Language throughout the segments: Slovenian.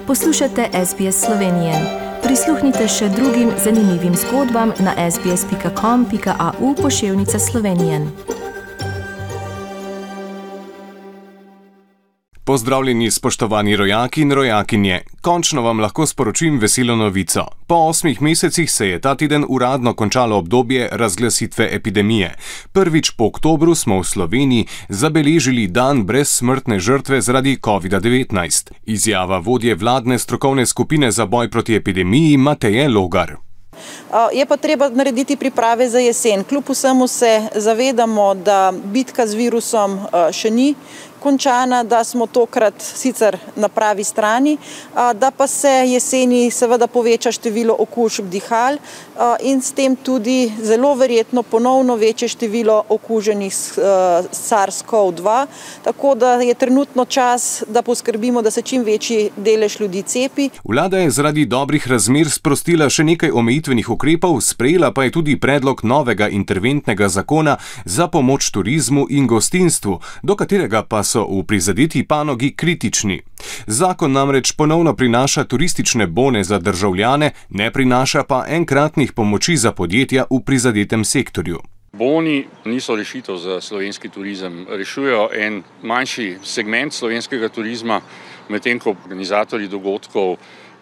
Poslušate SBS Slovenije. Prisluhnite še drugim zanimivim zgodbam na sbs.com.au/Slovenije. Pozdravljeni, spoštovani rojaki in rojakinje. Končno vam lahko sporočim veselo novico. Po 8 mesecih se je ta teden uradno končalo obdobje razglasitve epidemije. Prvič po oktobru smo v Sloveniji zabeležili dan brez smrtne žrtve zaradi COVID-19. Izjava vodje vladne strokovne skupine za boj proti epidemiji Mateje Logar. Je pa treba narediti priprave za jesen. Kljub vsemu se zavedamo, da bitka z virusom še ni končana, da smo tokrat sicer na pravi strani, da pa se jeseni seveda poveča število okužb dihal in s tem tudi zelo verjetno ponovno večje število okuženih s SARS-CoV-2, tako da je trenutno čas, da poskrbimo, da se čim večji delež ljudi cepi. Vlada je zaradi dobrih razmer sprostila še nekaj omejitvenih ukrepov, sprejela pa je tudi predlog novega interventnega zakona za pomoč turizmu in gostinstvu, do katerega pa so v prizadeti panogi kritični. Zakon namreč ponovno prinaša turistične bone za državljane, ne prinaša pa enkratnih pomoči za podjetja v prizadetem sektorju. Boni niso rešitev za slovenski turizem, rešujejo en manjši segment slovenskega turizma, medtem ko organizatorji dogodkov,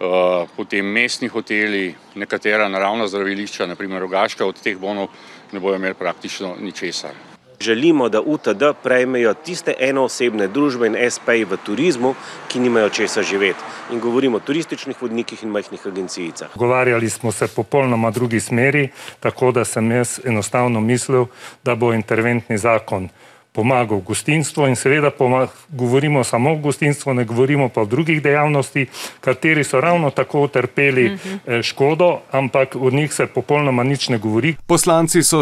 potem mestni hoteli, nekatera naravna zdravilišča, na primer Rogaška, od teh bonov ne bojo imeli praktično ničesar. Želimo, da UTD prejmejo tiste enoosebne družbe in SP-ji v turizmu, ki nimajo česa živeti. In govorimo o turističnih vodnikih in majhnih agencijicah. Govarjali smo se popolnoma drugi smeri, tako da sem jaz enostavno mislil, da bo interventni zakon pomagal gostinstvu in seveda govorimo samo o gostinstvu, ne govorimo pa o drugih dejavnosti, kateri so ravno tako utrpeli škodo, ampak od njih se popolnoma nič ne govori. Poslanci so s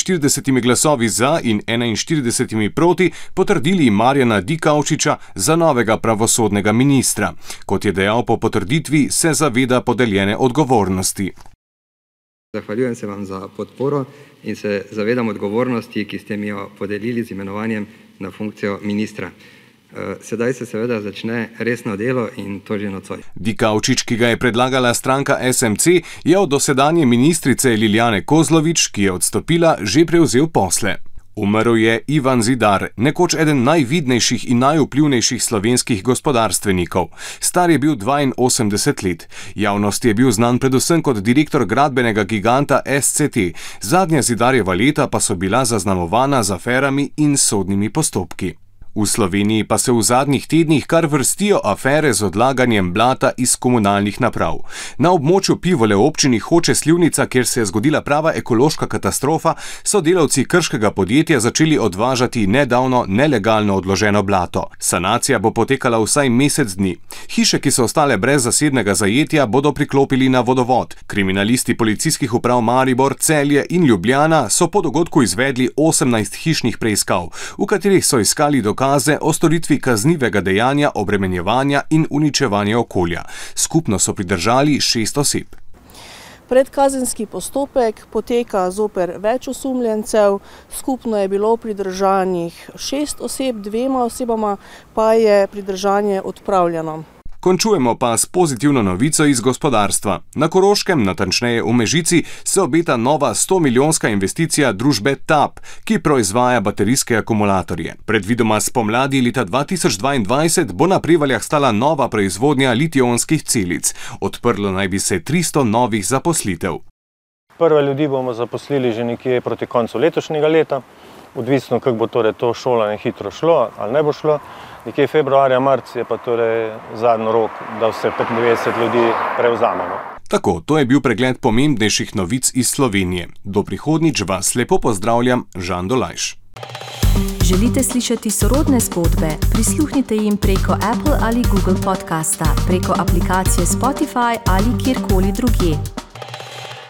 44 glasovi za in 41 proti potrdili Marjana Dikaučiča za novega pravosodnega ministra. Kot je dejal po potrditvi, se zaveda podeljene odgovornosti. Zahvaljujem se vam za podporo in se zavedam odgovornosti, ki ste mi jo podelili z imenovanjem na funkcijo ministra. Sedaj se seveda začne resno delo in to že nocoj. Dikaučič, ki ga je predlagala stranka SMC, je od dosedanje ministrice Lilijane Kozlovič, ki je odstopila, že prevzel posle. Umrl je Ivan Zidar, nekoč eden najvidnejših in najvplivnejših slovenskih gospodarstvenikov. Star je bil 82 let. Javnosti je bil znan predvsem kot direktor gradbenega giganta SCT. Zadnja Zidarjeva leta pa so bila zaznamovana z aferami in sodnimi postopki. V Sloveniji pa se v zadnjih tednih kar vrstijo afere z odlaganjem blata iz komunalnih naprav. Na območju Pivole v občini Hoče - Slivnica, kjer se je zgodila prava ekološka katastrofa, so delavci krškega podjetja začeli odvažati nedavno nelegalno odloženo blato. Sanacija bo potekala vsaj mesec dni. Hiše, ki so ostale brez zasebnega zajetja, bodo priklopili na vodovod. Kriminalisti policijskih uprav Maribor, Celje in Ljubljana so po dogodku izvedli 18 hišnih preiskav, v katerih so iskali dokaze o storitvi kaznivega dejanja obremenjevanja in uničevanja okolja. Skupno so pridržali 6 oseb. Predkazenski postopek poteka zoper več osumljencev, skupno je bilo pridržanih 6 oseb, 2 osebama pa je pridržanje odpravljeno. Končujemo pa s pozitivno novico iz gospodarstva. Na Koroškem, natančneje v Mežici, se obeta nova 100-milijonska investicija družbe TAP, ki proizvaja baterijske akumulatorje. Predvidoma spomladi leta 2022 bo na Prevaljah stala nova proizvodnja litij-ionskih celic. Odprlo naj bi se 300 novih zaposlitev. Prve ljudi bomo zaposlili že nekje proti koncu letošnjega leta. Odvisno, kako bo torej to šolanje hitro šlo ali ne bo šlo. Nekje februarja, marca je pa torej zadnji rok, da vse 95 ljudi prevzamemo. Tako, to je bil pregled pomembnejših novic iz Slovenije. Do prihodnjič vas lepo pozdravljam, Žan Dolajš. Želite slišati sorodne zgodbe? Prisluhnite jim preko Apple ali Google podcasta, preko aplikacije Spotify ali kjerkoli drugje.